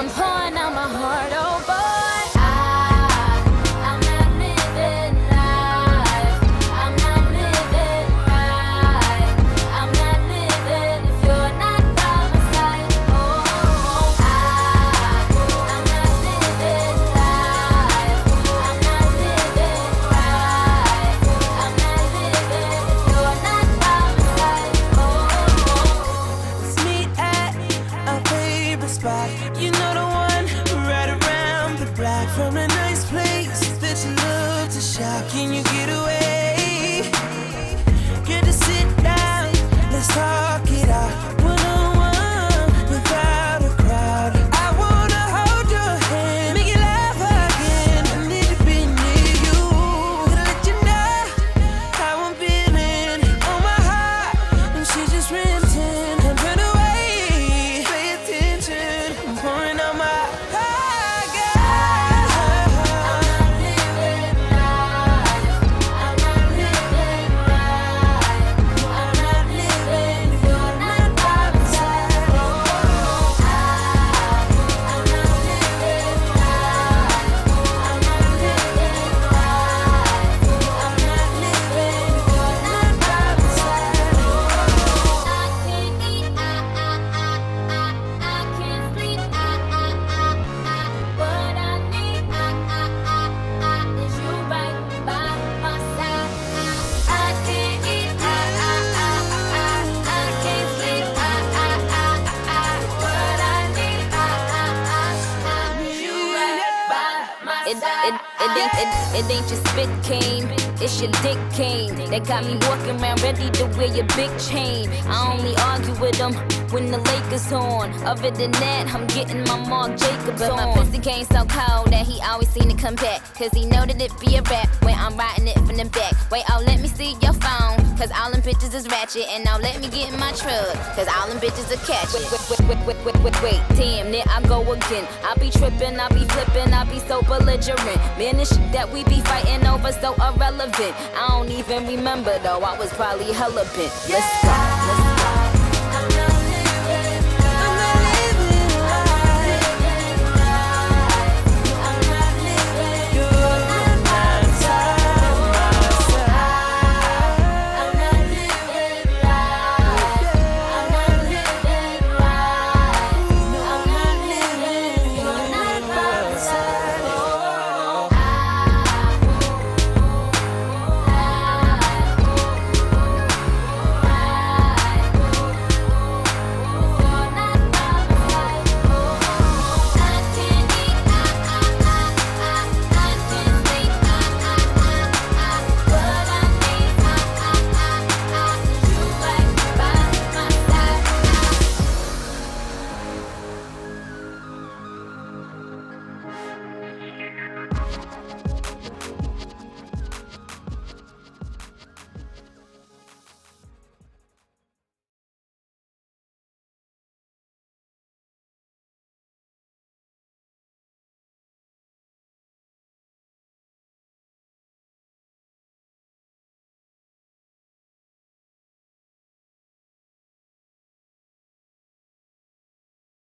I'm pouring out my heart, oh boy. You know the one right around the block from a nice place that you love to shop. Can you get away? Get to sit down, let's talk it out. One-on-one, without a crowd. I wanna hold your hand, make you laugh again. I need to be near you, gonna let you know how I'm feeling on my heart. And she just renting, come run away, pay attention. I'm pouring out my heart, girl. I'm not living life. I'm not living right. I'm not living if you're not by my side. I'm not living life. I'm not living right. I'm not living if you're not by my side. I can't eat, I can't sleep, what I need, is you right by my side. I can't eat, I can't sleep, what I need, is you right by my side. It ain't your spit cane, it's your dick cane. That got me walking around ready to wear your big chain. I only argue with them when the Lakers on. Other than that, I'm getting my Marc Jacobs on. But my pussy came so cold that he always seem to come back. Cause he know that it be a rap when I'm riding it from the back. Wait, oh, let me see your phone. Cause all them bitches is ratchet. And now let me get in my truck. Cause all them bitches are catching. Wait, damn, there I go again. I be tripping, I be flipping, I be so belligerent. Man, this shit that we be fighting over so irrelevant. I don't even remember though, I was probably hella bent. Let's go.